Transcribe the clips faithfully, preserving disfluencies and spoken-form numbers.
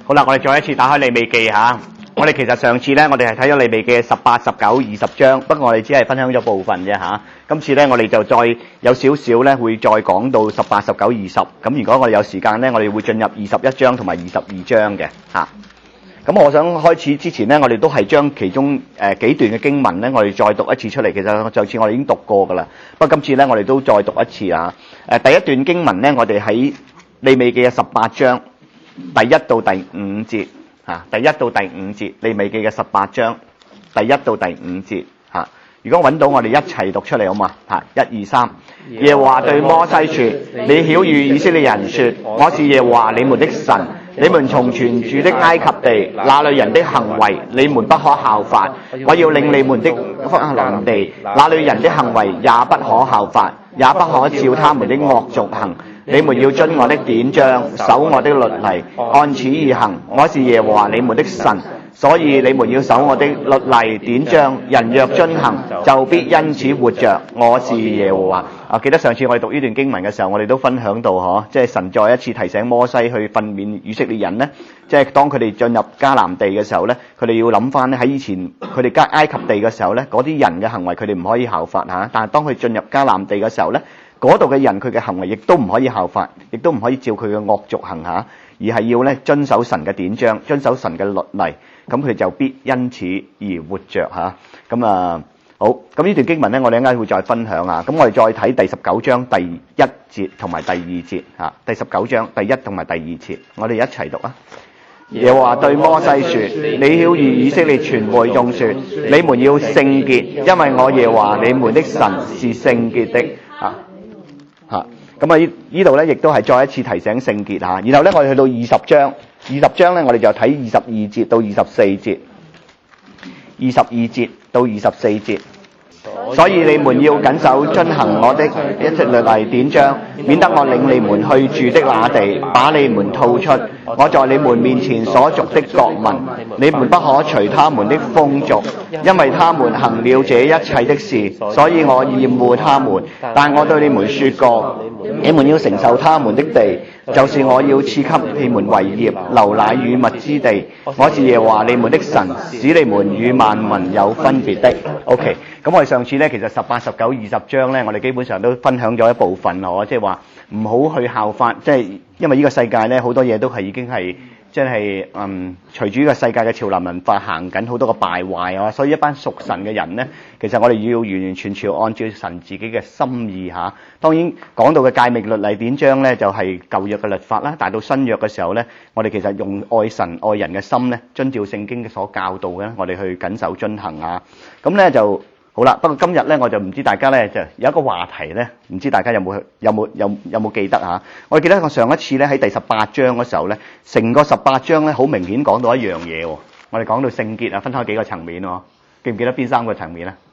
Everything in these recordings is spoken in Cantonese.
好啦，我哋再一次打開利未記嚇。我哋其實上次咧，我哋係睇咗利未記十八、十九、二十章，不過我哋只係分享咗部分啫嚇。今次咧，我哋就再有少少咧，會再講到十八、十九、二十。咁如果我哋有時間咧，我哋會進入二十一章同埋二十二章嘅嚇。咁我想開始之前咧，我哋都係將其中誒幾段嘅經文咧，我哋再讀一次出嚟。其實上次我哋已經讀過噶啦，不過今次咧，我哋都再讀一次啊。誒第一段經文咧，我哋喺利未記嘅十八章第一到第五節。嚇，第一到第五節，利未記嘅十八章，第一到第五節嚇。如果揾到，我哋一齊讀出嚟好嘛？嚇，一二三。耶和華對摩西說：你曉諭以色列人說，我是耶和華你們的神。你們從前住的埃及地，那裏人的行為，你們不可效法。我要領你們的迦南地，那裏人的行為也不可效法，也不可照他們的惡俗行。你們要遵我的典章，守我的律例，按此而行。我是耶和華你們的神，所以你們要守我的律例典章。人若遵行，就必因此活着。我是耶和華。啊，記得上次我哋讀呢段經文嘅時候，我哋都分享到嗬，即係神再一次提醒摩西去訓勉以色列人呢，即係當佢哋進入迦南地嘅時候呢，佢哋要諗翻咧喺以前佢哋迦埃及地嘅時候呢，嗰啲人嘅行為佢哋唔可以效法嚇，但係當佢進入迦南地嘅時候呢，嗰度嘅人佢嘅行為亦都唔可以效法，亦都唔可以照佢嘅惡俗行下，而係要咧遵守神嘅典章，遵守神嘅律例，咁佢就必因此而活着嚇。咁啊好，咁呢段經文咧，我哋一陣間會再分享啊。咁我哋再睇第十九章第一節同埋第二節嚇。第十九章第一同埋第二節，我哋一齊讀啊。耶和華對摩西說：你曉諭以色列全會眾說，你們要聖潔，因為我耶和華你們的神是聖潔的啊。嚇，咁啊！呢度咧，亦都係再一次提醒聖潔嚇。然後咧，我哋去到二十章，二十章咧，我哋就睇二十二節到二十四節，二十二節到二十四節。所以你們要謹守遵行我的一切律例典章，免得我領你們去住的那地，把你們吐出我在你們面前所屬的國民。你們不可隨他們的風俗，因為他們行了這一切的事，所以我厭惡他們。但我對你們說過，你們要承受他們的地，就是我要賜給你們為業流奶與蜜之地。我是耶和華你們的神，使你們與萬民有分別的。OK， 咁我哋上次咧，其實十八、十九、二十章咧，我哋基本上都分享咗一部分咯，即係話唔好去效法，即係因為呢個世界咧好多嘢都係已經係即係嗯隨住呢個世界嘅潮流文化行緊好多個敗壞啊，所以一班屬神嘅人咧，其實我哋要完完全全按照神自己嘅心意嚇。當然講到嘅誡命律例典章咧，就係舊約嘅律法啦，但係到新約嘅時候咧，我哋其實用愛神愛人嘅心咧，遵照聖經嘅所教導嘅，我哋去謹守遵行啊。咁咧就好啦，不過今日咧我就唔知大家咧就有一個話題咧，唔知大家有冇有冇有有冇記得嚇？我記得我上一次咧喺第十八章嗰時候咧，成個十八章咧好明顯講到一樣嘢喎。我哋講到聖潔啊，分開幾個層面喎，記唔記得邊三個層面啊？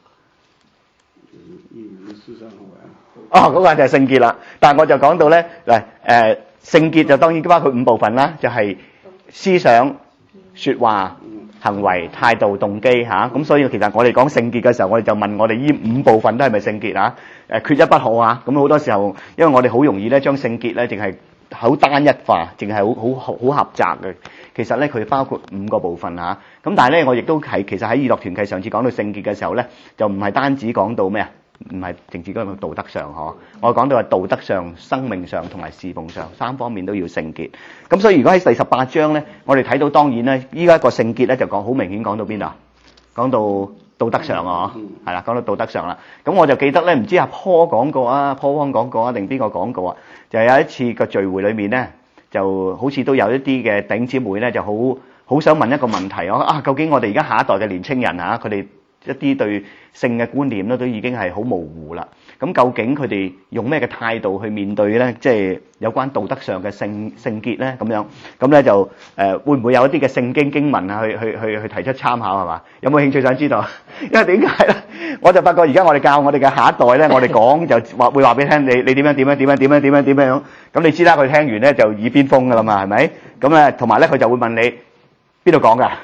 哦，嗰個就係聖潔啦。但係我就講到咧嗱誒，聖潔就當然包括五部分啦，就係思想、説話、行為、態度、動機嚇，咁所以其實我哋講聖潔嘅時候，我哋就問我哋呢五部分都係咪聖潔啊？誒，缺一不可啊！咁好多時候，因為我哋好容易咧將聖潔咧淨係好單一化，淨係好好好狹窄嘅。其實咧佢包括五個部分嚇。咁但係咧我亦都係其實喺以諾團契上次講到聖潔嘅時候咧，就唔係單止講到咩啊？唔係淨止講到道德上嗬，我講到係道德上、生命上同埋侍奉上三方面都要聖潔。咁所以如果喺第十八章咧，我哋睇到當然咧，依家一個聖潔咧就講好明顯講到邊度？講到道德上啊，係啦，講到道德上啦。咁我就記得咧，唔知阿坡講過啊，坡汪講過啊，定邊個講過啊？就有一次個聚會裏面咧，就好似都有一啲嘅弟兄姊妹咧，就好好想問一個問題啊，究竟我哋而家下一代嘅年青人啊，佢哋一啲對性嘅觀念咧都已經係好模糊啦。咁究竟佢哋用咩嘅態度去面對咧？即係有關道德上嘅聖聖潔咧咁樣。咁咧就誒會唔會有一啲嘅聖經經文啊去去去去提出參考係嘛？有冇興趣想知道？因為點解咧？我就發覺而家我哋教我哋嘅下一代咧，我哋講就話會話俾你聽，你你點樣點樣點樣點樣點樣點樣。咁你知啦，佢聽完咧就耳邊風㗎啦嘛，係咪？咁咧同埋咧佢就會問你邊度講㗎？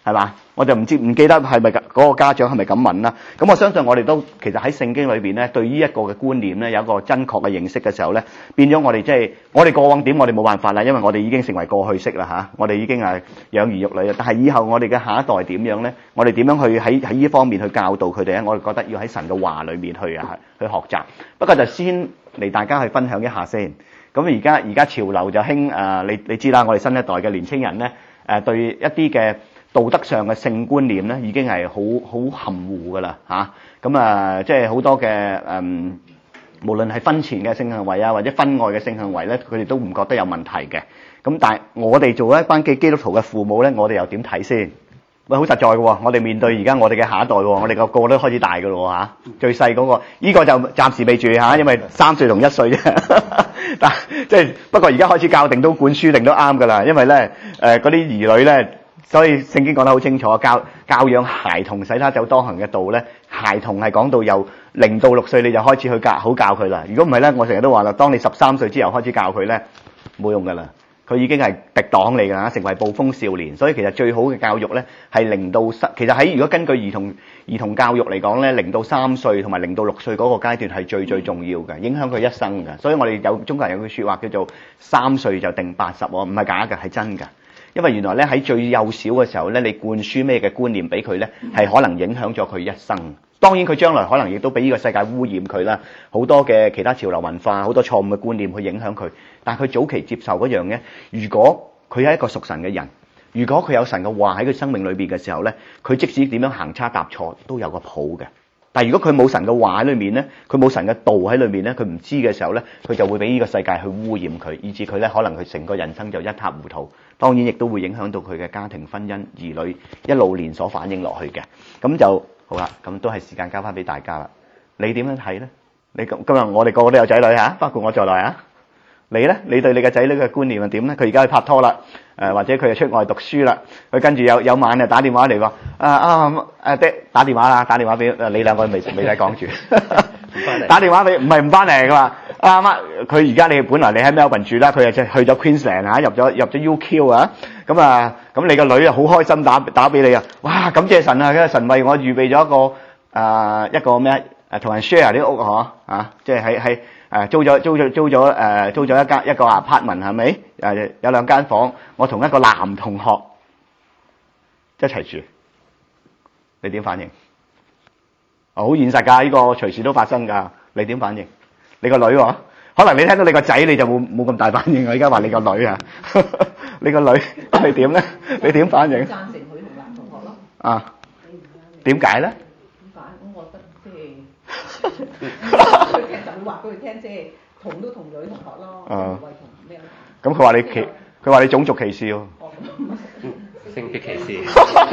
係嘛？我就唔知唔記得係咪嗰個家長係咪咁問啦。咁我相信我哋都其實喺聖經裏邊咧，對於一個嘅觀念咧有一個真確嘅認識嘅時候咧，變咗我哋即係我哋過往點我哋冇辦法啦，因為我哋已經成為過去式啦嚇，我哋已經係養兒育女啦。但係以後我哋嘅下一代點樣咧？我哋點樣去喺喺呢方面去教導佢哋咧？我哋覺得要喺神嘅話裏面去啊去學習。不過就先嚟大家去分享一下先。咁而家而家潮流就興誒，你你知啦，我哋新一代嘅年青人咧誒對一啲嘅道德上嘅性觀念咧，已經係好好含糊噶啦嚇。咁啊，即係好多嘅誒、嗯，無論係婚前嘅性行為啊，或者婚外嘅性行為咧，佢哋都唔覺得有問題嘅。咁但係我哋做一班基基督徒嘅父母咧，我哋又點睇先？喂，好實在嘅喎，我哋面對而家我哋嘅下一代喎，我哋個個都開始大嘅咯嚇。最細嗰個，依個就暫時未住嚇，因為三歲同一歲啫。但即係不過而家開始教定都灌輸定都啱㗎啦，因為咧誒嗰啲兒女咧。所以聖經講得好清楚，教教養孩童使他走當行嘅道咧，孩童係講到由零到六歲你就開始去教好教佢啦。如果唔係咧，我成日都話啦，當你十三歲之後開始教佢咧，冇用噶啦，佢已經係敵黨嚟㗎嚇，成為暴風少年。所以其實最好嘅教育咧係零到三，其實喺如果根據兒童兒童教育嚟講咧，零到三歲同埋零到六歲嗰個階段係最最重要嘅，影響佢一生㗎。所以我哋有中國人有句説話叫做三歲就定八十喎，唔係假㗎，係真㗎。因為原來咧喺最幼小嘅時候咧，你灌輸咩嘅觀念俾佢咧，係可能影響咗佢一生。當然佢將來可能亦都俾呢個世界污染佢啦，好多嘅其他潮流文化、好多錯誤嘅觀念去影響佢。但係佢早期接受嗰樣嘅，如果佢係一個屬神嘅人，如果佢有神嘅話喺佢生命裏邊嘅時候咧，佢即使點樣行差踏錯都有個譜嘅。但係如果佢冇神嘅話喺裏面咧，佢冇神嘅道喺裏面咧，佢唔知嘅時候咧，佢就會俾呢個世界去污染佢，以致佢咧可能佢成個人生就一塌糊塗。當然亦都會影響到佢嘅家庭、婚姻、兒女一路連鎖反應落去嘅。咁就好啦，咁都係時間交翻俾大家啦。你點樣睇咧？你今今日我哋個個都有仔女嚇，包括我在內啊。你咧？你對你嘅仔女嘅觀念係點咧？佢而家去拍拖啦，誒或者佢就出外讀書啦，佢跟住有有晚就打電話嚟話，啊啊誒爹打電話啦，打電話俾誒你兩個未未使講住，打電話俾唔係唔翻嚟㗎嘛？啊媽，佢而家你本來你喺 Melbourne 住啦，佢又即係去咗 Queensland 嚇，入咗入咗 U Q 啊，咁啊咁你個女啊好開心打打俾你啊，哇感謝神啊，因為神為我預備咗一個啊一個咩誒同人 share 啲屋嗬啊，即係喺喺。誒租咗租咗租咗誒租咗一間一個 apartment 係咪？誒有兩間房，我同一個男同學一齊住，你點反應？哦，好現實㗎，呢個隨時都發生㗎，你點反應？你個女喎，可能你聽到你個仔你就冇冇咁大反應。我而家話你個女啊，你個女你點咧？你點反應？ 贊成佢同男同學咯。 啊？點解咧？ 點解？咁我覺得即係佢聽就會話俾佢聽，即係同都同女同學咯，唔係同咩咯。 咁佢話你歧，佢話你種族歧視喎。 性別歧視。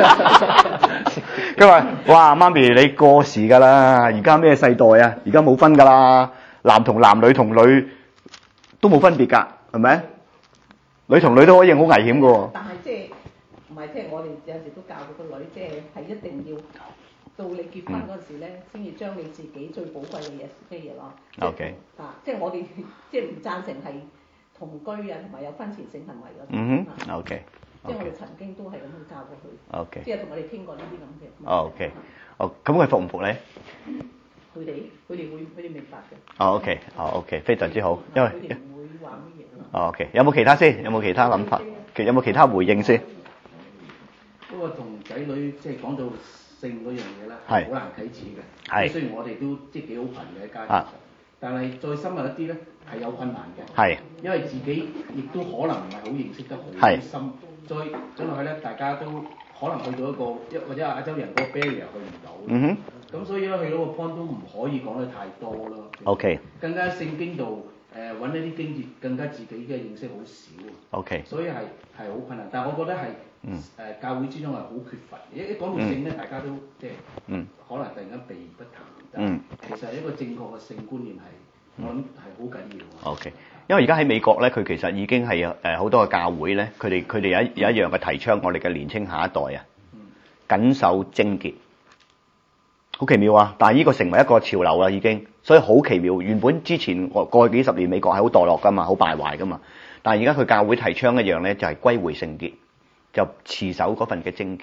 佢話：哇，媽咪你過時㗎啦！而家咩世代啊？而家冇分㗎啦，男同男、女同女都冇分別㗎，係咪？女同女都可以好危險㗎喎。 但係即係唔係即係我哋有時都教到個女，即係係一定要到你結婚嗰陣時咧，先至將你自己最寶貴嘅嘢俾嘢咯。 OK。 啊，即係我哋即係唔贊成係同居啊，同埋有婚前性行為嗰啲。 嗯哼。OK。 即係我哋曾經都係咁去教過佢。 OK。 即係同我哋傾過呢啲咁嘅。 哦 OK。哦，咁佢服唔服你？ 佢哋佢哋會佢哋明白嘅。 哦 OK。哦 OK，非常之好，因為。 佢哋唔會話乜嘢咯。 哦 OK，有冇其他先？有冇其他諗法？其有冇其他回應先？ 不過同仔女即係講到性嗰樣嘢咧， 係好難啟齒嘅。 係。 雖然我哋都即係幾好貧嘅家庭上，但係再深入一啲咧係有困難嘅。 係。因為自己亦都可能唔係好認識得好深，再走落去咧，大家都可能去到一個一或者亞洲人嗰個 barrier 去唔到。 嗯哼。 咁所以咧去到個 point 都唔可以講得太多咯。 OK。 更加聖經度誒揾一啲經節，更加自己嘅認識好少。 OK。 所以係係好困難，但係我覺得係。嗯，誒教會之中係好缺乏，一一講到性咧，大家都即係，嗯，可能突然間避而不談。嗯，其實一個正確嘅性觀念係，我諗係好緊要。 OK，因為而家喺美國咧，佢其實已經係誒好多嘅教會咧，佢哋佢哋有一有一樣嘅提倡，我哋嘅年青下一代啊，謹守貞潔，好奇妙啊！但係呢個成為一個潮流啦，已經，所以好奇妙。原本之前過去幾十年美國係好墮落噶嘛，好敗壞噶嘛，但係而家佢教會提倡一樣咧，就係歸回聖潔。就持守嗰份嘅貞潔，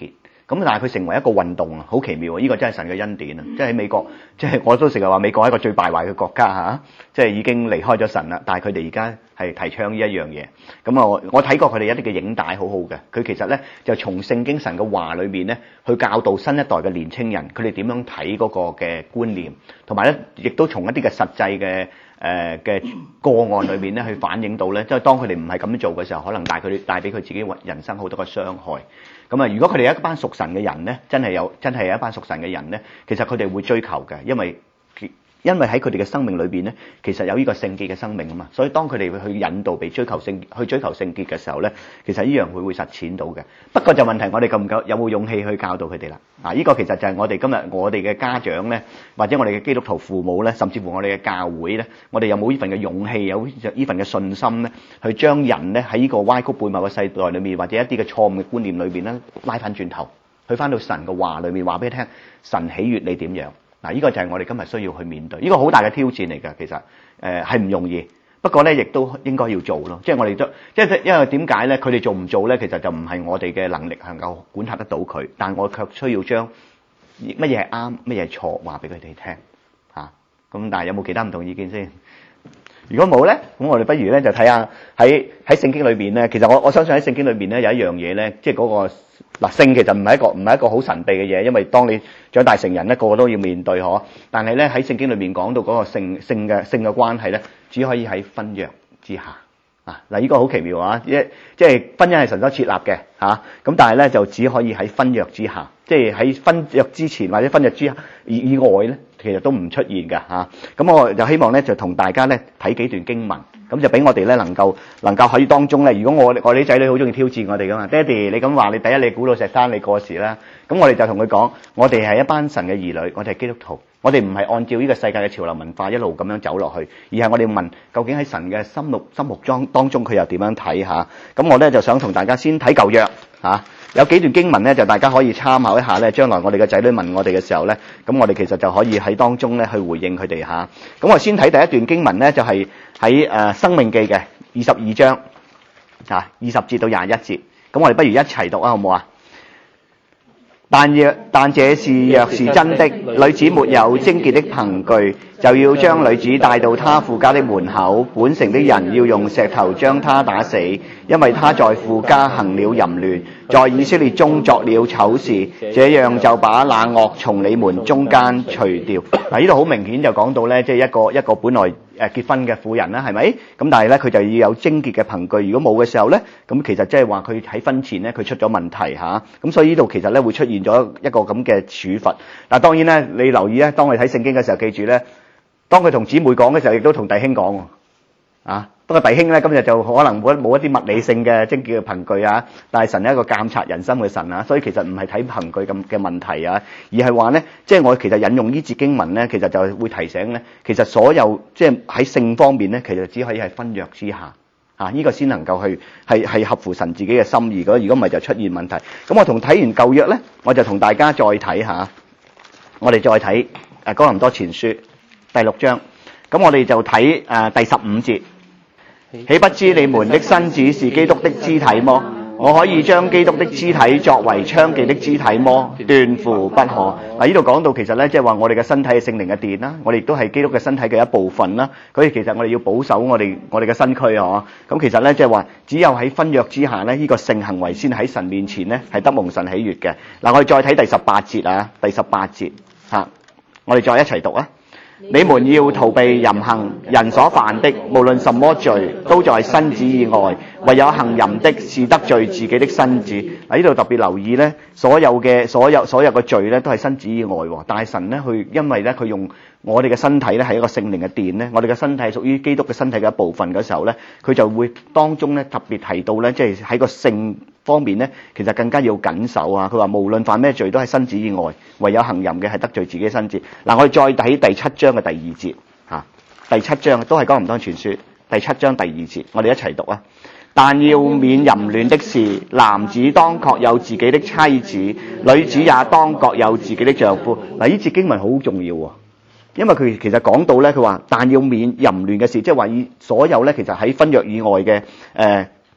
咁但係佢成為一個運動啊，好奇妙啊！呢個真係神嘅恩典啊！即係喺美國，即係我都成日話美國係一個最敗壞嘅國家嚇，即係已經離開咗神啦。但係佢哋而家係提倡呢一樣嘢。咁啊，我我睇過佢哋一啲嘅影帶，好好嘅。佢其實咧就從聖經神嘅話裏面咧，去教導新一代嘅年青人，佢哋點樣睇嗰個嘅觀念，同埋咧亦都從一啲嘅實際嘅誒嘅個案裏面咧，去反映到咧，即係當佢哋唔係咁樣做嘅時候，可能帶佢帶俾佢自己人生好多嘅傷害。咁啊，如果佢哋係一班屬神嘅人咧，真係有真係有一班屬神嘅人咧，其實佢哋會追求嘅，因為因為喺佢哋嘅生命裏邊咧，其實有呢個聖潔嘅生命啊嘛，所以當佢哋去引導被追求聖去追求聖潔嘅時候咧，其實呢樣會會實踐到嘅。不過就問題，我哋夠唔夠有冇勇氣去教導佢哋啦？啊，呢個其實就係我哋今日我哋嘅家長咧，或者我哋嘅基督徒父母咧，甚至乎我哋嘅教會咧，我哋有冇呢份嘅勇氣，有呢份嘅信心咧，去將人咧喺呢個歪曲悖謬嘅世代裏面，或者一啲嘅錯誤嘅觀念裏邊咧，拉翻轉頭，去翻到神嘅話裏面，話俾你聽，神喜悅你點樣？嗱，呢個就係我哋今日需要去面對，呢個好大嘅挑戰嚟㗎。其實誒係唔容易，不過咧亦都應該要做咯。即係我哋都即係因為點解咧？佢哋做唔做咧？其實就唔係我哋嘅能力能夠管轄得到佢，但我卻需要將乜嘢係啱，乜嘢係錯話俾佢哋聽嚇。咁但係有冇其他唔同意見先？如果冇咧，咁我哋不如咧就睇下喺喺聖經裏邊咧。其實我我相信喺聖經裏邊咧有一樣嘢咧，即係嗰個嗱性其實唔係一個唔係一個好神秘嘅嘢，因為當你長大成人咧，個個都要面對嗬。但係咧喺聖經裏面講到嗰個性性嘅性嘅關係咧，只可以喺婚約之下啊。嗱，呢個好奇妙啊！即即係婚姻係神所設立嘅嚇，咁但係咧就只可以喺婚約之下，即係喺婚約之前或者婚約之以以外咧。其實都唔出現㗎嚇，咁我就希望咧就同大家咧睇幾段經文，咁就俾我哋咧能夠能夠喺當中咧，如果我我哋啲仔女好中意挑戰我哋㗎嘛，爹哋你咁話你第一你估到石山你過時啦，咁我哋就同佢講，我哋係一班神嘅兒女，我哋係基督徒，我哋唔係按照呢個世界嘅潮流文化一路咁樣走落去，而係我哋問究竟喺神嘅心目心目中當中佢又點樣睇嚇？咁我咧就想同大家先睇舊約嚇。有幾段經文咧，就大家可以參考一下咧。將來我哋嘅仔女問我哋嘅時候咧，咁我哋其實就可以喺當中咧去回應佢哋嚇。咁我先睇第一段經文咧，就係喺誒《申命記》嘅二十二章啊，二十節到廿一節。咁我哋不如一齊讀啊，好唔好啊？但若但這事若是真的，女子沒有貞潔的憑據，就要將女子帶到她父家的門口，本城的人要用石頭將她打死，因為她在父家行了淫亂，在以色列中作了醜事，這樣就把那惡從你們中間除掉。嗱，呢度好明顯就講到咧，即係一個一個本來誒結婚嘅婦人啦，係咪？咁但係咧佢就要有貞潔嘅憑據，如果冇嘅時候咧，咁其實即係話佢喺婚前咧佢出咗問題嚇，咁所以呢度其實咧會出現咗一個咁嘅處罰。嗱，當然咧你留意咧，當我哋睇聖經嘅時候，記住咧，當佢同姊妹講嘅時候，亦都同弟兄講喎。啊，不過弟兄咧今日就可能冇冇一啲物理性嘅貞潔嘅憑據啊，但係神係一個監察人心嘅神啊，所以其實唔係睇憑據咁嘅問題啊，而係話咧，即係我其實引用呢節經文咧，其實就會提醒咧，其實所有即係喺性方面咧，其實只可以係婚約之下。啊！呢個先能夠去係係合乎神自己嘅心意。如果如果唔係就出現問題。咁我同睇完舊約咧，我就同大家再睇下，我哋再睇誒哥林多前書第六章。咁我哋就睇誒第十五節。豈不知你們的身子是基督的肢體麼？我可以將基督的肢體作為娼妓的肢體麼？斷乎不可。嗱，呢度講到其實咧，即係話我哋嘅身體係聖靈嘅殿啦，我哋亦都係基督嘅身體嘅一部分啦。所以其實我哋要保守我哋我哋嘅身軀啊。咁其實咧，即係話只有喺婚約之下咧，呢個性行為先喺神面前咧係得蒙神喜悅嘅。嗱，我哋再睇第十八節啊，第十八節嚇，我哋再一齊讀啊。你們要逃避淫行，人所犯的無論什麼罪，都在身子以外，唯有行淫的是得罪自己的身子。嗱，呢度特別留意咧，所有嘅所有所有嘅罪咧都係身子以外喎。但係神咧，佢因為咧佢用我哋嘅身體咧係一個聖靈嘅殿咧，我哋嘅身體屬於基督嘅身體嘅一部分嘅時候咧，佢就會當中咧特別提到咧，即係喺個性方面咧，其實更加要謹守啊！佢話無論犯咩罪都係身子以外，唯有行淫嘅係得罪自己身子。嗱，我哋再睇第七章嘅第二節嚇，第七章都係哥林多前書第七章第二節，我哋一齊讀啊！但要免淫亂的事，男子當各有自己的妻子，女子也當各有自己的丈夫。嗱，呢節經文好重要喎，因為佢其實講到咧，佢話但要免淫亂嘅事，即係話以所有咧，其實喺婚約以外嘅誒。呃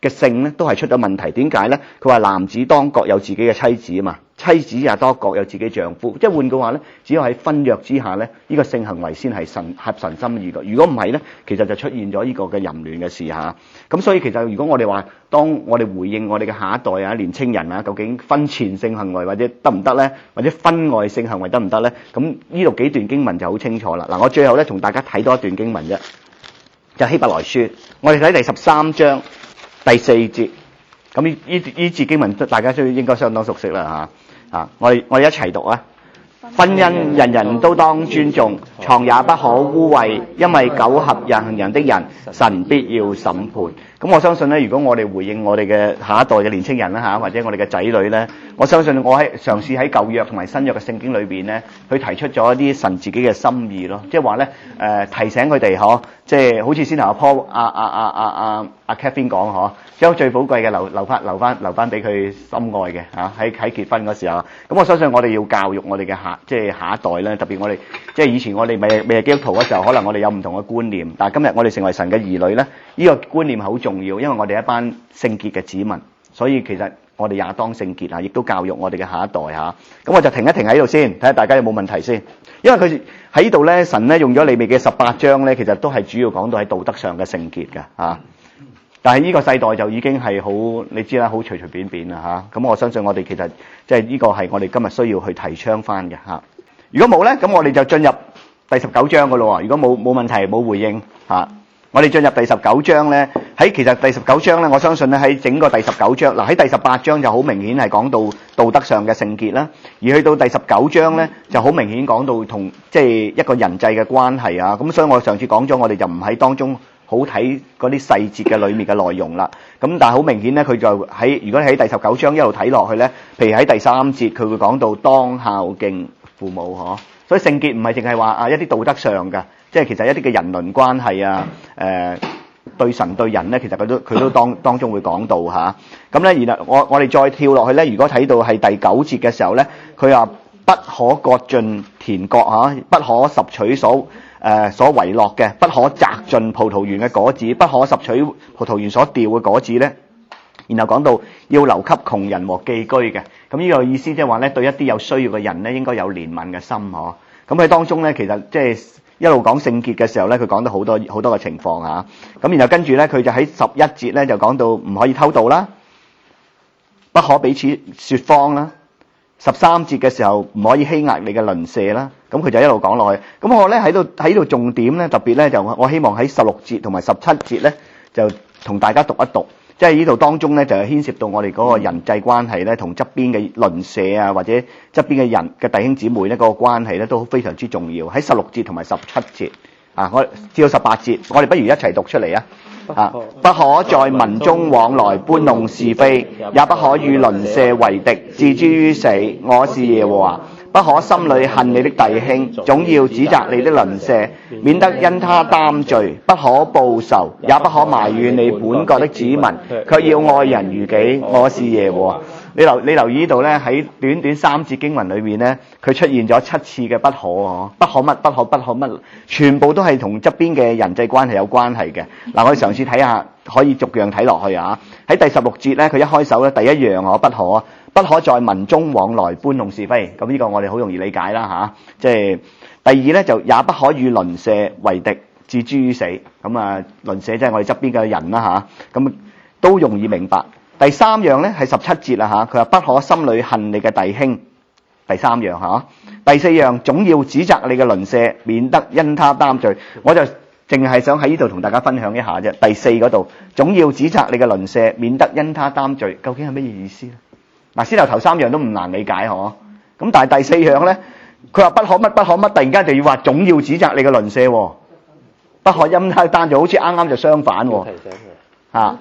嘅性咧都係出咗問題。點解咧？佢話男子當各有自己嘅妻子啊嘛，妻子也當各有自己丈夫。即係換句話咧，只有喺婚約之下咧，呢個性行為先係神合神心意嘅。如果唔係咧，其實就出現咗呢個嘅淫亂嘅事嚇。咁所以其實如果我哋話，當我哋回應我哋嘅下一代啊、年青人啊，究竟婚前性行為或者得唔得咧？或者婚外性行為得唔得咧？咁呢度幾段經文就好清楚啦。嗱，我最後咧同大家睇多一段經文啫，就希伯來書，我哋睇第十三章第四節。咁呢呢呢節經文大家都應該相當熟悉啦嚇。啊，我哋我哋一齊讀啊！婚姻人人都當尊重，床也不可污穢，因為苟合行人的人，神必要審判。咁我相信咧，如果我哋回應我哋嘅下一代嘅年青人啦嚇，或者我哋嘅仔女咧，我相信我喺嘗試喺舊約同埋新約嘅聖經裏邊咧，佢提出咗一啲神自己嘅心意咯，即係話咧誒提醒佢哋嗬，即係好似先頭阿 Paul 阿阿阿阿阿阿 Catherine 講嗬，將最寶貴嘅留留翻留翻留翻俾佢心愛嘅嚇，喺喺結婚嗰時候。咁我相信我哋要教育我哋嘅下即係下一代咧，特別我哋即係以前我哋未未係基督徒嘅時候，可能我哋有唔同嘅觀念，但係今日我哋成為神嘅兒女咧，呢個觀念係好重要，因為我哋一班聖潔嘅子民，所以其實我哋也當聖潔啊，亦都教育我哋嘅下一代嚇。咁我就停一停喺度先，睇下大家有冇問題先。因為佢喺呢度咧，神咧用咗利未記嘅十八章咧，其實都係主要講到喺道德上嘅聖潔嘅嚇。但係呢個世代就已經係好，你知啦，好隨隨便便啦嚇。咁我相信我哋其實即係呢個係我哋今日需要去提倡翻嘅嚇。如果冇咧，咁我哋就進入第十九章噶咯喎。如果冇冇問題冇回應嚇，我哋進入第十九章咧，喺其實第十九章咧，我相信咧喺整個第十九章嗱，喺第十八章就好明顯係講到道德上嘅聖潔啦，而去到第十九章咧就好明顯講到同即係一個人際嘅關係啊。咁所以我上次講咗，我哋就唔喺當中好睇嗰啲細節嘅裏面嘅內容啦。咁但係好明顯咧，佢就喺如果你喺第十九章一路睇落去咧，譬如喺第三節佢會講到當孝敬父母嗬。所以聖潔唔係淨係話啊一啲道德上嘅，即係其實一啲嘅人倫關係啊，誒、呃、對神對人咧，其實佢都佢都當當中會講到嚇。咁、啊、咧，然後我我哋再跳落去咧，如果睇到係第九節嘅時候咧，佢話不可割盡田角嚇，不可拾取所誒、呃、所遺落嘅，不可摘盡葡萄園嘅果子，不可拾取葡萄園所掉嘅果子咧。然後講到要留給窮人和寄居嘅，咁呢個意思即係話咧，對一啲有需要嘅人咧，應該有憐憫嘅心嗬。咁喺當中咧，其實即係一路講聖潔嘅時候咧，佢講到好多好多嘅情況嚇。咁然後跟住咧，佢就喺十一節咧就講到唔可以偷盜啦，不可彼此説謊啦。十三節嘅時候唔可以欺壓你嘅鄰舍啦。咁佢就一路講落去。咁我咧喺度喺度重點咧，特別咧就我希望喺十六節同埋十七節咧，就同大家讀一讀。即係呢度當中咧，就係牽涉到我哋嗰個人際關係咧，同側邊嘅鄰舍啊，或者側邊嘅人嘅弟兄姊妹咧，嗰個關係咧都非常之重要。喺十六節同埋十七節啊，我至到十八節，我哋不如一齊讀出嚟啊！啊，不可在民中往來搬弄是非，也不可與鄰舍為敵，置諸於死。我是耶和華。不可心裏恨你的弟兄，總要指責你的鄰舍，免得因他擔罪。不可報仇，也不可埋怨你本國的子民，卻要愛人如己。我是耶和華。你留你留意呢度咧，喺短短三節經文裏面咧，佢出現咗七次嘅不可哦，不可乜不可不可乜，全部都係同側邊嘅人際關係有關係嘅。嗱，我哋嘗試睇下，可以逐樣睇落去啊。喺第十六節咧，佢一開手咧，第一樣我不可。不可在民中往來搬弄是非，咁呢個我哋好容易理解啦嚇。即係第二咧，就也不可與鄰舍為敵，置諸於死。咁啊，鄰舍即係我哋側邊嘅人啦嚇，咁都容易明白。第三樣咧係十七節啦嚇，佢話不可心裏恨你嘅弟兄。第三樣嚇，第四樣總要指責你嘅鄰舍，免得因他擔罪。我就淨係想喺呢度同大家分享一下啫。第四嗰度總要指責你嘅鄰舍，免得因他擔罪，究竟係乜嘢意思咧？嗱，先頭頭三樣都唔難理解嗬，咁但係第四樣咧，佢話不可乜不可乜，突然間就要話總要指責你嘅鄰舍，不可因他擔罪，好似啱啱就相反喎。嚇啊！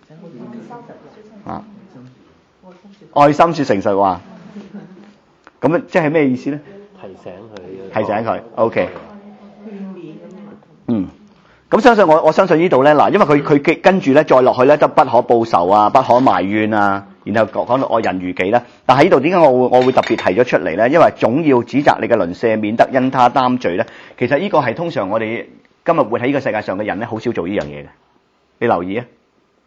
愛心説誠實話，咁即係咩意思咧？ 提醒佢， 提醒佢 ，OK。嗯，咁相信我，我相信呢度咧，嗱，因為佢佢跟住咧再落去咧，都不可報仇啊，不可埋怨啊。然後講到愛人如己啦，但喺呢度點解我會我會特別提咗出嚟咧？因為總要指責你嘅鄰舍，免得因他擔罪咧。其實呢個係通常我哋今日活喺呢個世界上嘅人咧，好少做呢樣嘢嘅。你留意啊，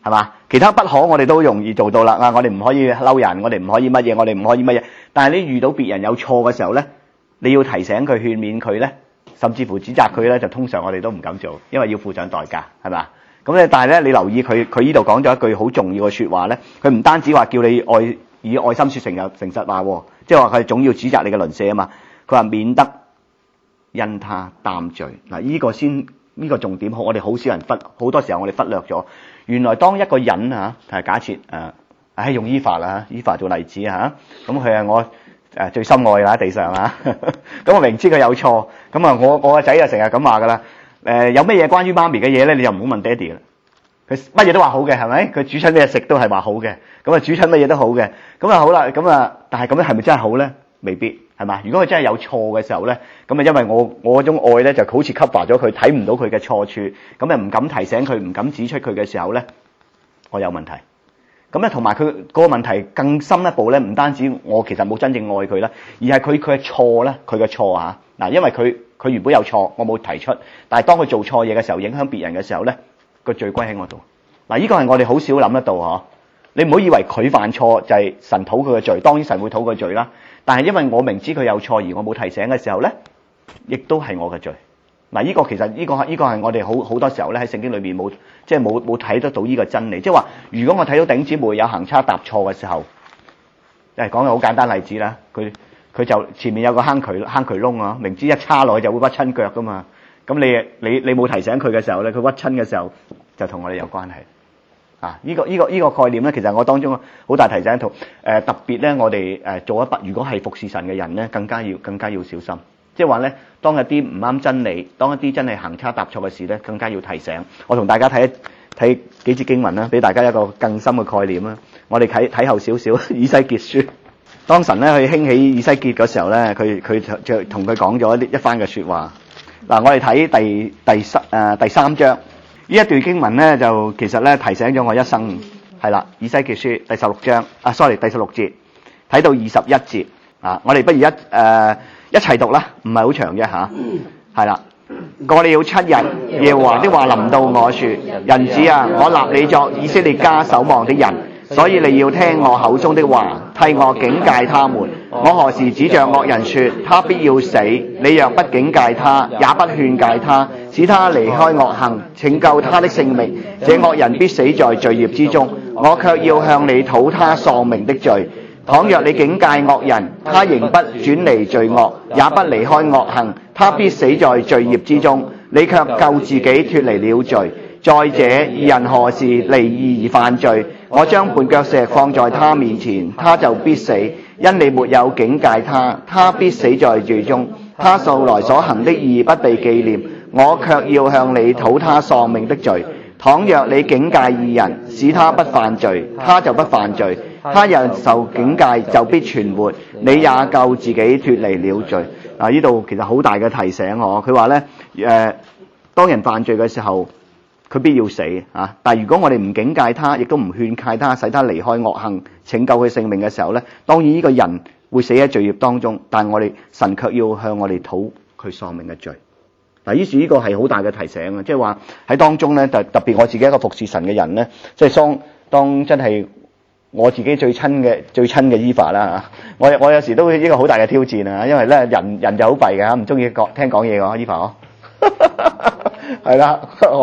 係嘛？其他不可我哋都容易做到啦。啊，我哋唔可以嬲人，我哋唔可以乜嘢，我哋唔可以乜嘢。但係你遇到別人有錯嘅時候咧，你要提醒佢、勸勉佢咧，甚至乎指責佢咧，就通常我哋都唔敢做，因為要付上代價，係嘛？咁咧，但係咧，你留意佢，佢呢度講咗一句好重要嘅説話咧，佢唔單止話叫你愛以愛心説誠實誠實話喎，即係話佢總要指責你嘅鄰舍啊嘛。佢話免得因他擔罪。嗱，呢個先呢個重點，我哋好少人忽，好多時候我哋忽略咗。原來當一個人嚇係假設誒，唉、呃、用依法啦，依法做例子嚇，咁佢係我誒最心愛啦喺地上啦，咁我明知佢有錯，咁啊我我個仔就成日咁話噶啦，誒有乜嘢關於媽咪嘅嘢咧，你就唔好問爹哋啦。佢乜嘢都話好嘅，係咪？佢煮親咩食都係話好嘅，咁啊煮親乜嘢都好嘅，咁啊好啦，咁啊但係咁樣係咪真係好咧？未必係嘛？如果佢真係有錯嘅時候咧，咁啊因為我我嗰種愛咧就好似 cover 咗佢，睇唔到佢嘅錯處，咁啊唔敢提醒佢，唔敢指出佢嘅時候咧，我有問題。咁咧同埋佢嗰個問題更深一步咧，唔單止我其實冇真正愛佢啦，而係佢佢嘅錯咧，佢嘅錯啊嗱，因為佢佢原本有錯，我冇提出，但係當佢做錯嘢嘅時候，影響別人嘅時候咧，個罪歸喺我度。嗱，呢個係我哋好少諗得到嗬。你唔好以為佢犯錯就係神討佢嘅罪，當然神會討佢罪啦。但係因為我明知佢有錯而我冇提醒嘅時候咧，亦都係我嘅罪。嗱，呢個其實呢個呢個係我哋好好多時候咧喺聖經裏面冇即係冇冇睇得到呢個真理。即係話，如果我睇到弟兄姊妹有行差踏錯嘅時候，誒講個好簡單例子啦，佢佢就前面有個坑渠坑渠窿啊，明知一叉落去就會屈親腳噶嘛。咁你你你冇提醒佢嘅時候咧，佢屈親嘅時候就同我哋有關係。啊！呢、這個呢、這個呢、這個概念咧，其實我當中好大提醒一套。誒、呃、特別咧，我哋誒、呃、做一筆，如果係服侍神嘅人咧，更加要更加要小心。即係話咧，當一啲唔啱真理，當一啲真係行差踏錯嘅事咧，更加要提醒。我同大家睇睇幾節經文啦，俾大家一個更深嘅概念啦。我哋睇睇後少少以西結書。當神咧去興起以西結嗰時候咧，佢佢就同佢講咗一一番嘅説話。嗱、呃，我哋睇第第三誒、呃、第三章。呢一段經文咧，就其實咧提醒咗我一生，係啦，以西結書第十六章，啊，sorry，第十六節，睇到二十一節，啊，我哋不如一誒、呃、一齊讀啦，唔係好長啫嚇，係啦。過了七日，耶和華的話臨到我說：人子啊，我立你作以色列家守望的人，所以你要聽我口中的話，替我警戒他們。我何時指着惡人說他必要死？你若不警戒他，也不勸戒他，使他離開惡行，拯救他的性命，這惡人必死在罪孽之中。我卻要向你討他喪命的罪。倘若你警戒惡人，他仍不轉離罪惡，也不離開惡行，他必死在罪孽之中。你卻救自己脫離了罪。再者，義人何時離義而犯罪？我將絆腳石放在他面前，他就必死，因你沒有警戒他，他必死在罪中。他素來所行的義不被紀念，我卻要向你討他喪命的罪。倘若你警戒義人，使他不犯罪，他就不犯罪。他人受警戒就必存活，你也救自己脫離了罪。啊！呢度其實好大嘅提醒我，佢話咧誒，當人犯罪嘅時候，佢必要死啊！但係如果我哋唔警戒他，亦都唔勸戒他，使他離開惡行，拯救佢性命嘅時候咧，當然呢個人會死喺罪孽當中，但係我哋神卻要向我哋討佢喪命嘅罪。嗱，於是呢個係好大嘅提醒啊！即係話喺當中咧，就特別我自己一個服侍神嘅人咧，即係當當真係我自己最親嘅最親嘅 Eva 啦嚇，我我有時都會呢個好大嘅挑戰啊，因為咧人人就好弊嘅嚇，唔中意講聽講嘢嘅 Eva 呵，係啦，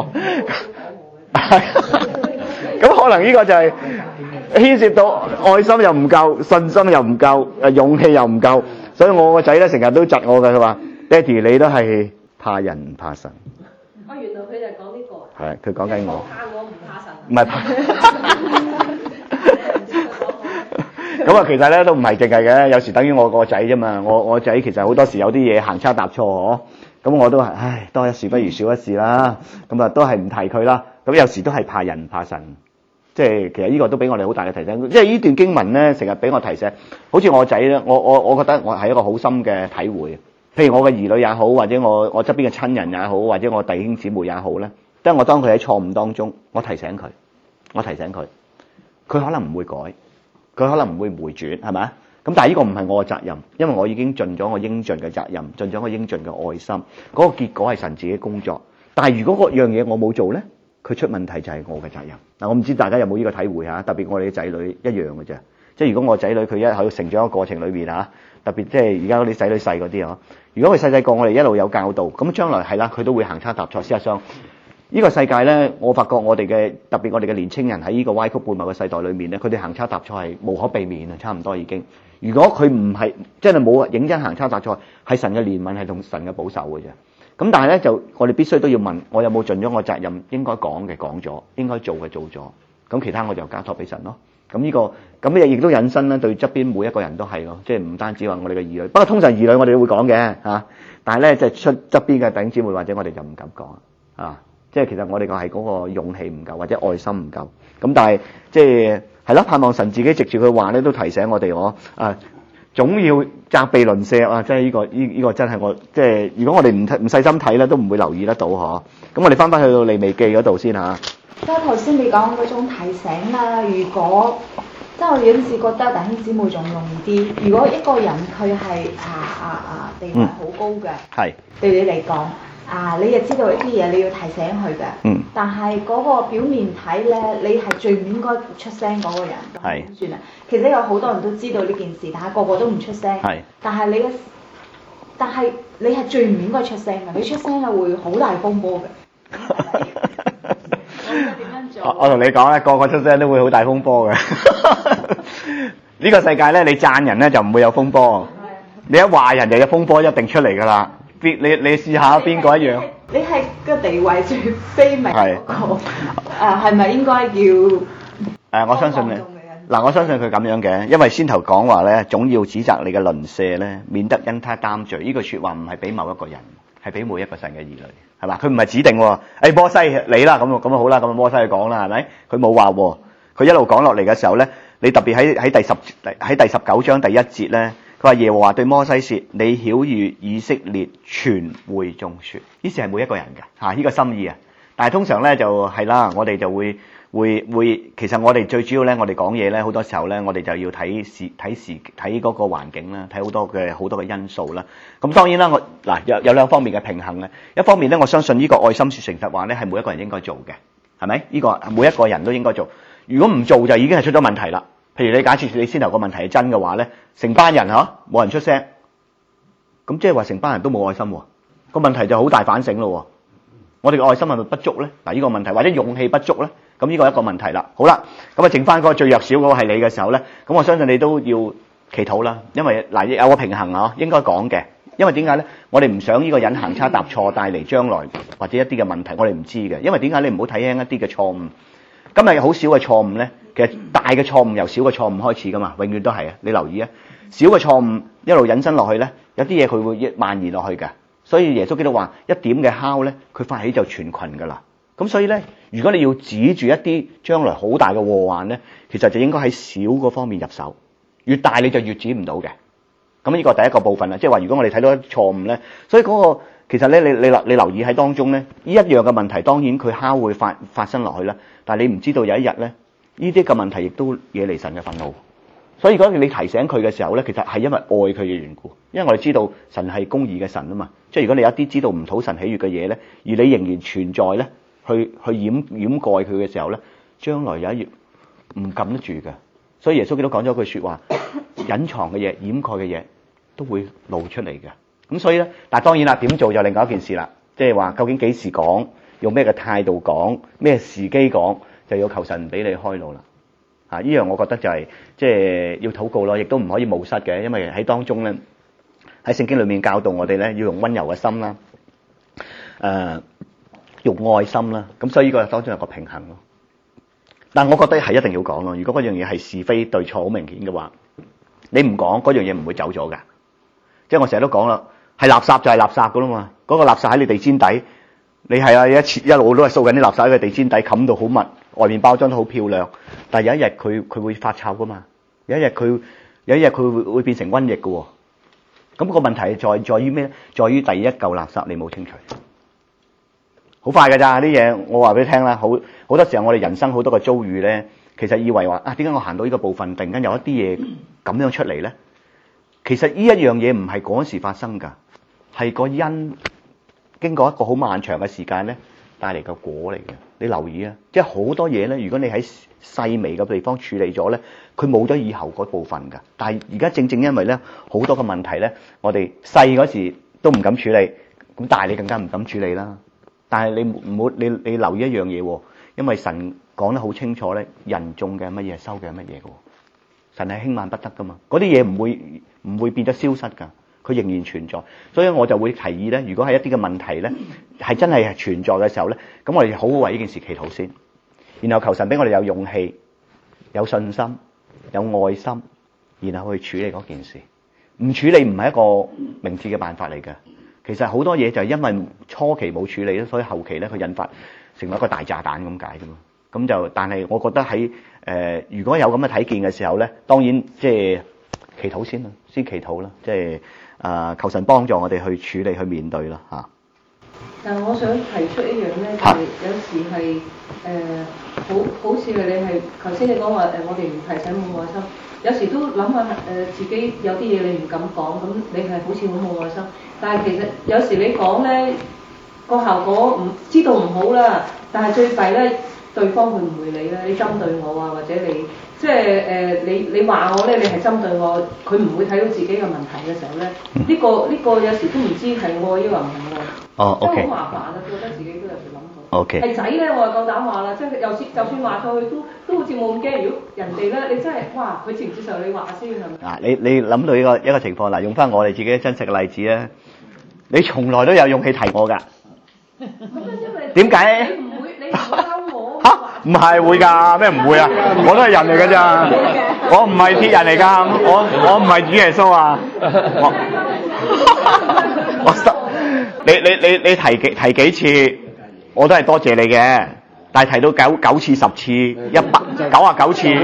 咁可能呢個就係牽涉到愛心又唔夠，信心又唔夠，誒勇氣又唔夠，所以我個仔咧成日都窒我嘅，佢話：爹哋你都係怕人唔怕神。 哦，原來佢就講呢個。 係，佢講緊我。 怕我唔怕神。 唔係怕。咁啊，其實咧都唔係淨係嘅，有時等於我個仔啫嘛。我我仔其實好多時有啲嘢行差踏錯嗬，咁我都係唉多一事不如少一事啦。咁啊都係唔提佢啦。咁有時都係怕人唔怕神，即係其實呢個都俾我哋好大嘅提醒。即係呢段經文咧，成日俾我提醒，好似我仔咧，我我我覺得我係一個好深嘅體會。譬如我嘅兒女也好，或者我我側邊嘅親人也好，或者我弟兄姊妹也好咧，即係我當佢喺錯誤當中，我提醒佢，我提醒佢，佢可能唔會改。佢可能唔會回轉，係咪啊？咁但係呢個唔係我嘅責任，因為我已經盡咗我應盡嘅責任，盡咗我應盡嘅愛心。嗰個結果係神自己工作。但係如果嗰樣嘢我冇做咧， 佢出問題就係我嘅責任。嗱，我唔知大家有冇呢個體會嚇，特別我哋嘅仔女一樣嘅啫。即係如果我仔女佢一喺成長嘅過程裏邊嚇，特別即係而家嗰啲仔女細嗰啲啊，如果佢細細個我哋一路有教導，咁將來係啦，佢都會行差踏錯。事實上，呢個世界咧，我發覺我哋嘅特別我哋嘅年青人喺呢個歪曲悖謬嘅世代裏面咧，佢哋行差踏錯係無可避免啊，差唔多已經。如果佢唔係真係冇認真行差踏錯，係神嘅憐憫係同神嘅保守嘅啫。咁但係咧就我哋必須都要問，我有冇盡咗我責任應該講嘅講咗，應該做嘅做咗，咁其他我就交託俾神咯。咁呢、這個咁亦都引申咧，對側邊每一個人都係咯，即係唔單止話我哋嘅兒女。不過通常兒女我哋都會講嘅嚇，但係咧即係出側邊嘅弟兄姊妹或者我哋就唔敢講啊。即係其實我哋個係嗰個勇氣唔夠或者愛心唔夠。咁但係即係係咯，盼望神自己藉住佢話咧都提醒我哋我啊。總要責備鄰舍啊！即係呢個呢呢個真係我即係如果我哋唔唔細心睇咧，都唔會留意得到嗬。咁我哋翻返去到利未記嗰度先嚇。 即係頭先你講嗰種提醒啦，如果即係我有陣時覺得弟兄姊妹仲容易啲。如果一個人佢係啊啊啊地位好高嘅，係、嗯、對你嚟講啊，你又知道一啲嘢你要提醒佢嘅。嗯。但係嗰個表面睇咧，你係最唔應該出聲嗰個人。係。算啦。其實有好多人都知道呢件事，但係個個都唔出聲。係。但係你嘅，但係你係最唔應該出聲嘅，你出聲係會好大風波嘅。我應該點樣做？ 我同你講咧，個個出聲都會好大風波嘅。呢個世界咧，你讚人咧就唔會有風波，你一話人就有風波一定出嚟㗎啦。邊你你試下邊個一樣？ 你係個地位最卑微嗰個，誒係咪應該要？誒， 我相信你。嗱，我相信佢咁樣嘅，因為先頭講話咧，總要指責你嘅鄰舍咧，免得因他擔罪。呢句説話唔係俾某一個人，係俾每一個神嘅兒女，係嘛？佢唔係指定喎，誒摩西你啦，咁咁好啦，咁摩西去講啦，係咪？佢冇話喎，佢一路講落嚟嘅時候咧，你特別喺喺第十喺第十九章第一節咧，佢話耶和華對摩西説：你曉諭以色列全會眾説，呢事係每一個人嘅嚇，呢個心意啊。但係通常咧就係啦，我哋就會。會會，其實我哋最主要咧，我哋講嘢咧，好多時候咧，我哋就要睇時睇時睇嗰個環境啦，睇好多嘅好多嘅因素啦。咁當然啦，我嗱有有兩方面嘅平衡咧。一方面咧，我相信呢個愛心説誠實話咧，係每一個人應該做嘅，係咪？呢個每一個人都應該做。如果唔做就已經係出咗問題啦。譬如你假設你先頭個問題係真嘅話咧，成班人嚇冇人出聲，咁即係話成班人都冇愛心喎，個問題就好大反省咯。我哋嘅愛心係咪不足咧？嗱，呢個問題或者勇氣不足咧？咁呢個係一個問題啦。好啦，咁啊剩翻嗰個最弱小嗰個係你嘅時候咧，咁我相信你都要祈禱啦。因為嗱有個平衡啊，應該講嘅。因為點解咧？我哋唔想呢個人行差踏錯，帶嚟將來或者一啲嘅問題，我哋唔知嘅。因為點解你唔好睇輕一啲嘅錯誤？今日好少嘅錯誤咧，其實大嘅錯誤由小嘅錯誤開始噶嘛，永遠都係啊。你留意啊，小嘅錯誤一路引申落去咧，有啲嘢佢會蔓延落去嘅。所以耶穌基督話：一點嘅酵咧，佢發起就全群噶啦。咁所以咧，如果你要指住一啲將來好大嘅禍患咧，其實就應該喺小嗰方面入手，越大你就越指唔到嘅。咁呢個第一個部分啦，即係話如果我哋睇到錯誤咧，所以嗰個其實咧，你你留你留意喺當中咧，呢一樣嘅問題當然佢酵會發發生落去啦，但係你唔知道有一日咧，呢啲嘅問題亦都惹嚟神嘅憤怒。所以如果你提醒佢嘅時候咧，其實係因為愛佢嘅緣故，因為我哋知道神係公義嘅神啊嘛。即係如果你有一啲知道唔討神喜悅嘅嘢咧，而你仍然存在咧，去去掩掩蓋佢嘅時候咧，將來有一日唔撳得住嘅。所以耶穌基督講咗句説話：隱藏嘅嘢、掩蓋嘅嘢都會露出嚟嘅。咁所以咧，但係當然啦，點做就另外一件事啦。即係話究竟幾時講，用咩嘅態度講，咩時機講，就要求神俾你開路啦。啊！呢樣我覺得就係即係要禱告咯，亦都唔可以冒失嘅，因為喺當中咧，喺聖經裏面教導我哋咧，要用溫柔嘅心啦，誒、呃，用愛心啦，咁所以呢個當中有個平衡咯。但我覺得係一定要講咯。如果嗰樣嘢係是非對錯好明顯嘅話，你唔講嗰樣嘢唔會走咗㗎。即係我成日都講啦，係垃圾就係垃圾噶啦嘛。嗰、嗰個垃圾喺你地氈底，你係啊一切一路都係掃緊啲垃圾喺個地氈底，冚到好密。外面包裝得好漂亮，但係有一日佢佢會發臭噶嘛，有一日佢有一日佢會會變成瘟疫噶喎。咁個問題在在於咩咧？在於第一嚿垃圾你冇清除，好快㗎咋啲嘢。我話俾你聽啦，好好多時候我哋人生好多個遭遇咧，其實以為話啊點解我行到呢個部分，突然間有一啲嘢咁樣出嚟咧？其實呢一樣嘢唔係嗰時發生㗎，係個因經過一個好漫長嘅時間咧帶嚟個果嚟嘅。 你留意啊，即係好多嘢咧，如果你喺細微嘅地方處理咗咧，佢冇咗以後嗰部分㗎。但係而家正正因為咧好多嘅問題咧，我哋細嗰時都唔敢處理，咁大你更加唔敢處理啦。但係你唔好你你留意一樣嘢喎，因為神講得好清楚咧，人種嘅乜嘢收嘅乜嘢㗎喎。神係輕慢不得㗎嘛，嗰啲嘢唔會唔會變得消失㗎，佢仍然存在。所以我就會提議咧，如果係一啲嘅問題咧係真係存在嘅時候咧，咁我哋好好為呢件事祈禱先，然後求神俾我哋有勇氣、有信心、有愛心，然後去處理嗰件事。唔處理唔係一個明智嘅辦法嚟嘅。其實好多嘢就係因為初期冇處理咧，所以後期咧佢引發成為一個大炸彈咁解啫嘛。咁就但係我覺得喺誒、呃、如果有咁嘅睇見嘅時候咧，當然即係祈禱先啦，先祈禱啦，即係啊、呃、求神幫助我哋去處理去面對啦嚇。 但係我想提出一樣咧，就係、是、有時係誒、呃、好好似你係頭先你講話誒，我哋唔提醒冇愛心，有時都諗下誒自己有啲嘢你唔敢講，咁你係好似好冇愛心，但係其實有時你講咧個效果唔知道唔好啦，但係最弊咧。對方會唔會理咧？你針對我啊，或者你即係誒、呃、你你話我咧，你係針對我，佢唔會睇到自己嘅問題嘅時候咧，呢、嗯這個呢、這個有時都唔知係愛抑或唔係愛， 哦 OK， 都好麻煩啊！覺得自己都有時諗到。 OK， 係仔咧，我就夠膽話啦，即係又就算話錯佢都都好似冇咁驚。如果人哋咧，你真係哇，佢接唔接受你話先係咪？ 啊，你你諗到一個一個情況嗱，用翻我哋自己真實嘅例子咧，你從來都有勇氣提我㗎。點解？ 你唔會，你唔會嬲我。 嚇，唔係會㗎，咩唔會啊？我都係人嚟㗎咋，我唔係鐵人嚟㗎，我我唔係主耶穌啊，我我十，你你你你提幾提幾次，我都係多謝你嘅，但係提到九九次十次一百九啊九次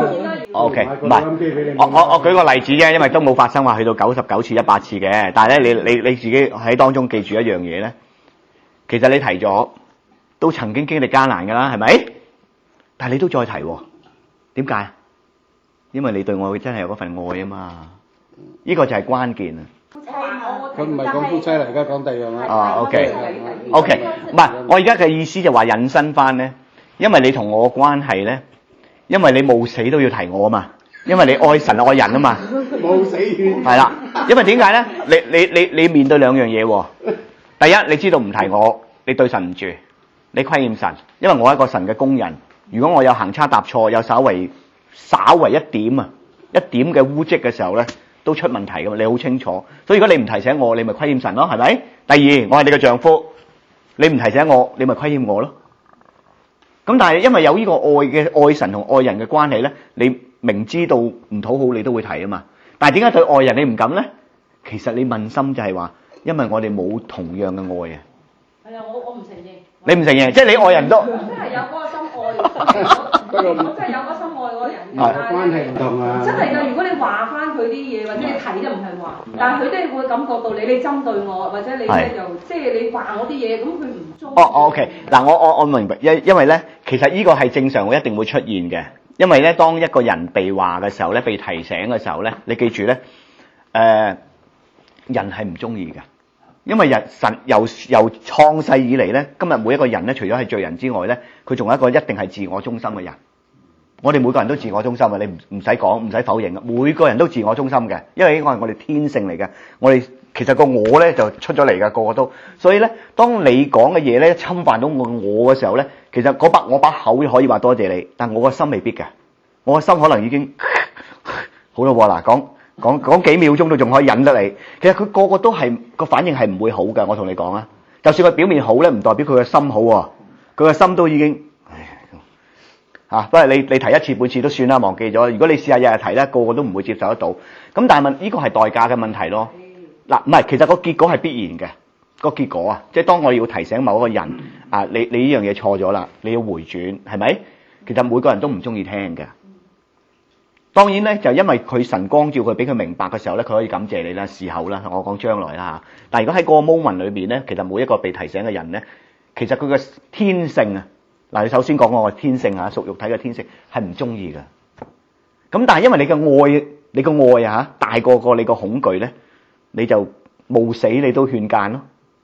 ，OK， 唔係，我我我舉個例子啫，因為都冇發生話去到九十九次一百次嘅，但係咧你你你自己喺當中記住一樣嘢咧，其實你提咗。都曾經經歷艱難㗎啦，係咪？但係你都再提喎，點解？因為你對我真係有嗰份愛啊嘛，呢個就係關鍵啊。 佢唔係講夫妻嚟，而家講第二樣啦。 啊 ，OK，OK， 唔係，我而家嘅意思就話引申翻咧，因為你同我嘅關係咧，因為你冇死都要提我啊嘛，因為你愛神愛人啊嘛。 冇死勸。 係啦，因為點解咧？你你你你面對兩樣嘢喎，第一你知道唔提我，你對神唔住。你虧欠神，因為我係一個神嘅工人。如果我有行差踏錯，有稍為稍為一點啊，一點嘅污跡嘅時候咧，都出問題噶嘛。你好清楚，所以如果你唔提醒我，你咪虧欠神咯，係咪？第二，我係你嘅丈夫，你唔提醒我，你咪虧欠我咯。咁但係因為有呢個愛嘅愛神同愛人嘅關係咧，你明知道唔討好，你都會提啊嘛。但係點解對愛人你唔敢咧？其實你問心就係話，因為我哋冇同樣嘅愛啊。 係啊，我我唔承認。 你唔承認，即係你愛人都。 真係有嗰個心愛，我真係有嗰個心愛嗰個人。 係關係唔同啊。 真係㗎，如果你話翻佢啲嘢，或者你睇都唔係話，但係佢都會感覺到你，你針對我，或者你咧就即係你話我啲嘢，咁佢唔中意。 哦哦 OK， 嗱我我我明白，因因為咧，其實呢個係正常會一定會出現嘅，因為咧，當一個人被話嘅時候咧，被提醒嘅時候咧，你記住咧，誒、呃，人係唔中意嘅。因為人神由由創世以嚟咧，今日每一個人咧，除咗係罪人之外咧，佢仲有一個一定係自我中心嘅人。我哋每個人都自我中心嘅，你唔唔使講，唔使否認嘅，每個人都自我中心嘅，因為呢個係我哋天性嚟嘅。我哋其實個我咧就出咗嚟嘅，個個都。所以咧，當你講嘅嘢咧侵犯到我我嘅時候咧，其實嗰把我把口可以話多謝你，但我個心未必嘅。我個心可能已經好咯喎，嗱講。講講幾秒鐘都仲可以忍得你，其實佢個個都係個反應係唔會好㗎。我同你講啊，就算佢表面好咧，唔代表佢個心好喎。佢個心都已經，唉嚇，不過你你提一次半次都算啦，忘記咗。如果你試下日日提咧，個個都唔會接受得到。咁但係問呢個係代價嘅問題咯。嗱，唔係，其實個結果係必然嘅。個結果啊，即係當我要提醒某一個人啊，你你呢樣嘢錯咗啦，你要回轉，係咪？其實每個人都唔中意聽嘅。當然咧，就因為佢神光照佢，俾佢明白嘅時候咧，佢可以感謝你啦，事後啦，我講將來啦嚇。但係如果喺個 moment 裏邊咧，其實每一個被提醒嘅人咧，其實佢嘅天性啊，嗱，你首先講我嘅天性啊，屬肉體嘅天性係唔中意嘅。咁但係因為你嘅愛，你嘅愛啊大過過你個恐懼咧，你就冒死你都勸諫咯。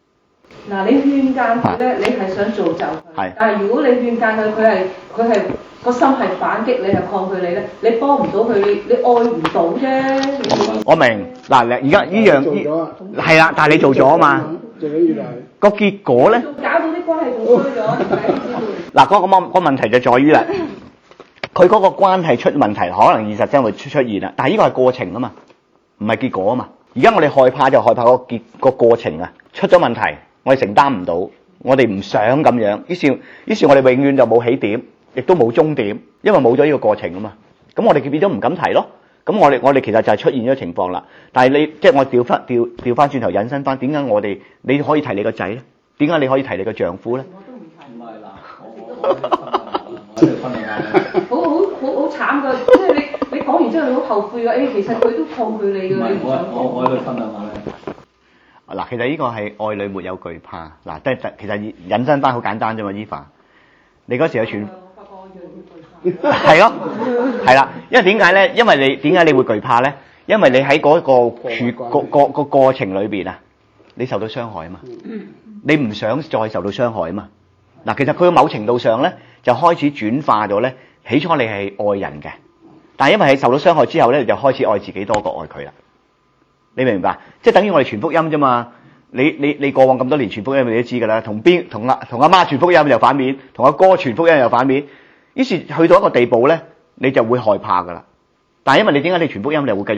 嗱，你勸諫佢咧，你係想造就佢，但係如果你勸諫佢，佢係佢係個心係反擊你，係抗拒你咧，你幫唔到佢，你你愛唔到啫。 我明嗱，而家呢樣係啦，但係你做咗啊嘛。 最緊要係個結果咧， 搞到啲關係仲衰咗。 嗱，嗰個問個問題就在於啦，佢嗰個關係出問題，可能現實真會出出現啦。但係呢個係過程啊嘛，唔係結果啊嘛。而家我哋害怕就害怕個結個過程啊，出咗問題。我哋承擔唔到，我哋唔想咁樣，於是於是我哋永遠就冇起點，亦都冇終點，因為冇咗呢個過程啊嘛。咁我哋變咗唔敢提咯。咁我哋我哋其實就係出現咗情況啦。但係你即係我調翻調調翻轉頭引申翻，點解我哋你可以提你個仔咧？點解你可以提你個丈夫咧？ 我都唔提。唔係嗱，我我我分享下好好好好慘㗎，即係你你講完之後你好後悔㗎。誒，其實佢都抗拒你㗎。 唔係我我我去分享下咧。 嗱，其實呢個係愛裏沒有懼怕。嗱，即係其實引申翻好簡單啫嘛，Eva。你嗰時有傳，係咯，係啦。因為點解咧？因為你點解你會懼怕咧？因為你喺嗰個處個個個過程裏邊啊，你受到傷害啊嘛。你唔想再受到傷害啊嘛。嗱，其實佢某程度上咧，就開始轉化咗咧。起初你係愛人嘅，但係因為係受到傷害之後咧，你就開始愛自己多過愛佢啦。你明唔明白？即係等於我哋傳福音啫嘛。你你你過往咁多年傳福音，你都知㗎啦。同邊同阿同阿媽傳福音又反面，同阿哥傳福音又反面。於是去到一個地步咧，你就會害怕㗎啦。但係因為你點解你傳福音你又會繼續